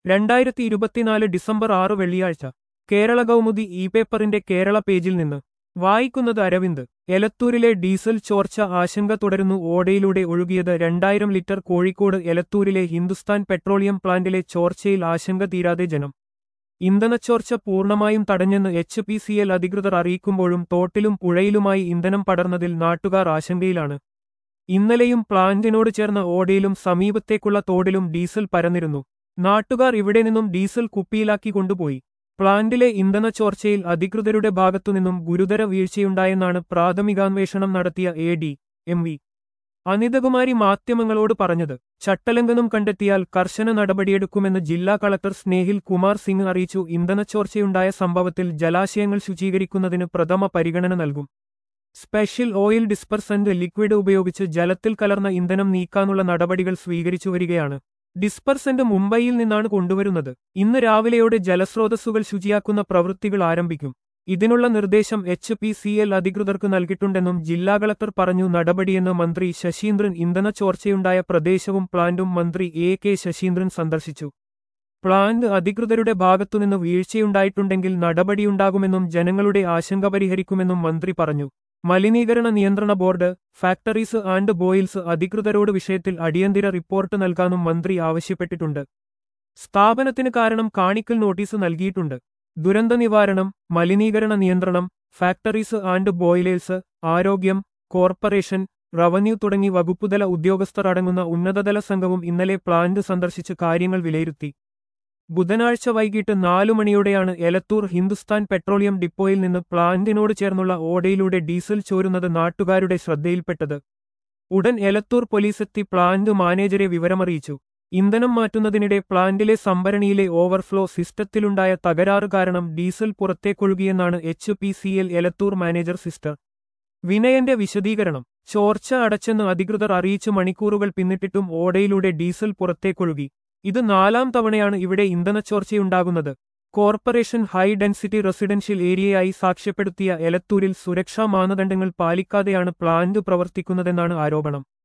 2024 December 6 വെള്ളിയാഴ്ച Kerala Kaumudi E പേപ്പറിന്റെ കേരള പേജിൽ നിന്ന് വായിക്കുന്നത് അരവിന്ദ്. എലത്തൂരിലെ ഡീസൽ ചോർച്ച ആശങ്ക തുടരുന്നു. ഓടയിലൂടെ ഒഴുകിയത് 2000 ലിറ്റർ. കോഴിക്കോട് എലത്തൂരിലെ ഹിന്ദുസ്ഥാൻ പെട്രോളിയം പ്ലാന്റിലെ ചോർച്ചയിൽ ആശങ്ക തീരാതെ ജനം. ഇന്ധനച്ചോർച്ച പൂർണ്ണമായും തടഞ്ഞെന്ന് HPCL അധികൃതർ അറിയിക്കുമ്പോഴും തോട്ടിലും പുഴയിലുമായി ഇന്ധനം പടർന്നതിൽ നാട്ടുകാർ ആശങ്കയിലാണ്. ഇന്നലെയും പ്ലാന്റിനോട് ചേർന്ന ഓടയിലും സമീപത്തേക്കുള്ള തോടിലും ഡീസൽ പരന്നിരുന്നു. നാട്ടുകാർ ഇവിടെ നിന്നും ഡീസൽ കുപ്പിയിലാക്കി കൊണ്ടുപോയി. പ്ലാന്റിലെ ഇന്ധനച്ചോർച്ചയിൽ അധികൃതരുടെ ഭാഗത്തുനിന്നും ഗുരുതര വീഴ്ചയുണ്ടായെന്നാണ് പ്രാഥമികാന്വേഷണം നടത്തിയ AD-MV അനിതകുമാരി മാധ്യമങ്ങളോട് പറഞ്ഞത്. ചട്ടലംഘനം കണ്ടെത്തിയാൽ കർശന നടപടിയെടുക്കുമെന്ന് ജില്ലാ കളക്ടർ സ്നേഹിൽ കുമാർ സിംഗ് അറിയിച്ചു. ഇന്ധനച്ചോർച്ചയുണ്ടായ സംഭവത്തിൽ ജലാശയങ്ങൾ ശുചീകരിക്കുന്നതിന് പ്രഥമ പരിഗണന നൽകും. സ്പെഷ്യൽ ഓയിൽ ഡിസ്പെർസന്റ് ലിക്വിഡ് ഉപയോഗിച്ച് ജലത്തിൽ കലർന്ന ഇന്ധനം നീക്കാനുള്ള നടപടികൾ സ്വീകരിച്ചുവരികയാണ്. ഡിസ്പെർസന്റ് മുംബൈയിൽ നിന്നാണ് കൊണ്ടുവരുന്നത്. ഇന്ന് രാവിലെയോടെ ജലസ്രോതസ്സുകൾ ശുചിയാക്കുന്ന പ്രവൃത്തികൾ ആരംഭിക്കും. ഇതിനുള്ള നിർദ്ദേശം HPCL അധികൃതർക്ക് നൽകിയിട്ടുണ്ടെന്നും ജില്ലാ കളക്ടർ പറഞ്ഞു. നടപടിയെന്ന് മന്ത്രി ശശീന്ദ്രൻ. ഇന്ധനച്ചോർച്ചയുണ്ടായ പ്രദേശവും പ്ലാന്റും മന്ത്രി AK ശശീന്ദ്രൻ സന്ദർശിച്ചു. പ്ലാന്റ് അധികൃതരുടെ ഭാഗത്തുനിന്ന് വീഴ്ചയുണ്ടായിട്ടുണ്ടെങ്കിൽ നടപടിയുണ്ടാകുമെന്നും ജനങ്ങളുടെ ആശങ്ക പരിഹരിക്കുമെന്നും മന്ത്രി പറഞ്ഞു. മലിനീകരണ നിയന്ത്രണ ബോർഡ്, ഫാക്ടറീസ് ആൻഡ് ബോയിൽസ് അധികൃതരോട് വിഷയത്തിൽ അടിയന്തര റിപ്പോർട്ട് നൽകാനും മന്ത്രി ആവശ്യപ്പെട്ടിട്ടുണ്ട്. സ്ഥാപനത്തിന് കാരണം കാണിക്കൽ നോട്ടീസ് നൽകിയിട്ടുണ്ട്. ദുരന്ത നിവാരണം, മലിനീകരണ നിയന്ത്രണം, ഫാക്ടറീസ് ആൻഡ് ബോയിലേഴ്സ്, ആരോഗ്യം, കോർപ്പറേഷൻ, റവന്യൂ തുടങ്ങി വകുപ്പുതല ഉദ്യോഗസ്ഥർ അടങ്ങുന്ന ഉന്നതതല സംഘവും ഇന്നലെ പ്ലാന്റ് സന്ദർശിച്ച് കാര്യങ്ങൾ വിലയിരുത്തി. ബുധനാഴ്ച വൈകിട്ട് 4 മണിയോടെയാണ് എലത്തൂർ ഹിന്ദുസ്ഥാൻ പെട്രോളിയം ഡിപ്പോയിൽ നിന്ന് പ്ലാന്റിനോട് ചേർന്നുള്ള ഓടയിലൂടെ ഡീസൽ ചോരുന്നത് നാട്ടുകാരുടെ ശ്രദ്ധയിൽപ്പെട്ടത്. ഉടൻ എലത്തൂർ പോലീസെത്തി പ്ലാന്റ് മാനേജരെ വിവരമറിയിച്ചു. ഇന്ധനം മാറ്റുന്നതിനിടെ പ്ലാന്റിലെ സംഭരണിയിലെ ഓവർഫ്ലോ സിസ്റ്റത്തിലുണ്ടായ തകരാറ് കാരണം ഡീസൽ പുറത്തേക്കൊഴുകിയെന്നാണ് HPCL എലത്തൂർ മാനേജർ സിസ്റ്റർ വിനയന്റെ വിശദീകരണം. ചോർച്ച അടച്ചെന്ന് അധികൃതർ അറിയിച്ച് മണിക്കൂറുകൾ പിന്നിട്ടിട്ടും ഓടയിലൂടെ ഡീസൽ പുറത്തേക്കൊഴുകി. ഇത് 4ാം തവണയാണ് ഇവിടെ ഇന്ധനച്ചോർച്ചയുണ്ടാകുന്നത്. കോർപ്പറേഷൻ ഹൈ ഡെൻസിറ്റി റെസിഡൻഷ്യൽ ഏരിയയായി സാക്ഷ്യപ്പെടുത്തിയ എലത്തൂരിൽ സുരക്ഷാ മാനദണ്ഡങ്ങൾ പാലിക്കാതെയാണ് പ്ലാന്റ് പ്രവർത്തിക്കുന്നതെന്നാണ് ആരോപണം.